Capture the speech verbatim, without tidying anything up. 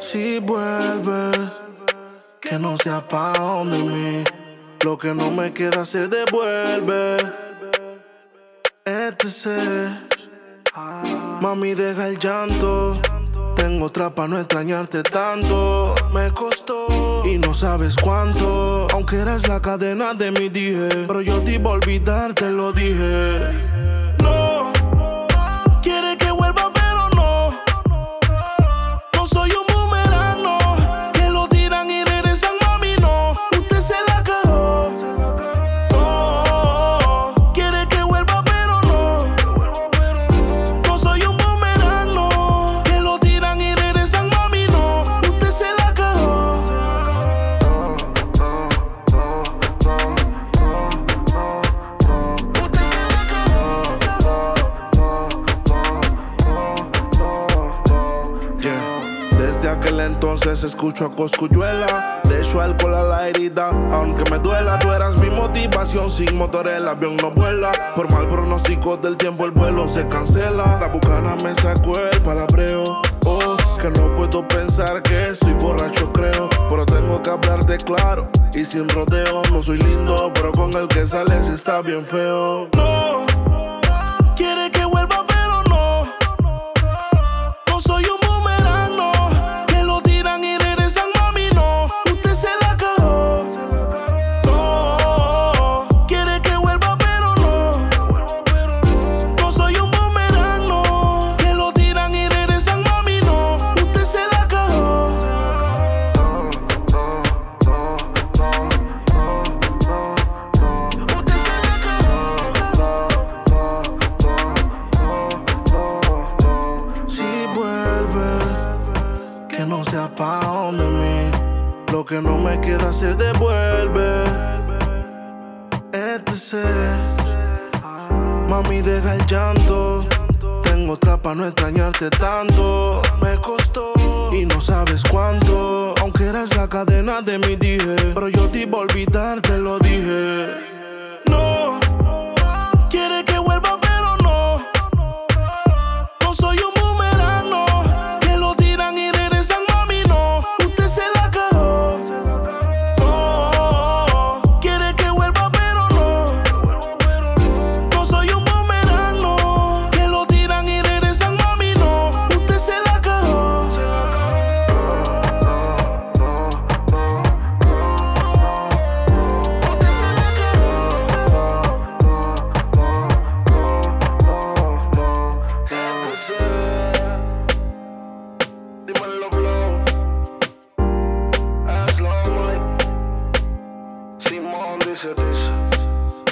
Si vuelves, que no sea pa' donde mí. Lo que no me queda se devuelve. Este es, mami, deja el llanto. Tengo otra pa' no extrañarte tanto. Me costó y no sabes cuánto. Aunque eras la cadena de mi dije, pero yo te iba a olvidar, te lo dije. No, quiere que vuelva pero no. No soy un boomerang, no. Que lo tiran y regresan, mami, no. Usted se la cagó. No, quiere que vuelva pero no. No soy un boomerang, no. Que lo tiran y regresan, mami, no. Usted se la cagó. Desde aquel entonces escucho a Cosculluela. Le echo alcohol a la herida, aunque me duela. Tú eras mi motivación, sin motor el avión no vuela. Por mal pronóstico del tiempo el vuelo se cancela. La bucana me sacó el palabreo. Oh, que no puedo pensar que estoy borracho creo. Pero tengo que hablarte claro y sin rodeo. No soy lindo, pero con el que sales está bien feo. No, quiere que vuelva pero no. No soy un boomerang, no. Que lo tiran y regresan, mami, no. Usted se la cagó. No, quiere que vuelva pero no. No soy un boomerang, no. Que lo tiran y regresan, mami, no. Usted se la cagó. Usted se la cagó. Si vuelve, que no sea pa' donde mí. Lo que no me queda se devuelve. Este es, mami, deja el llanto. Tengo otra pa' no extrañarte tanto. Me costó y no sabes cuánto. Aunque eras la cadena de mi dije, pero yo te iba a olvidar, te lo dije.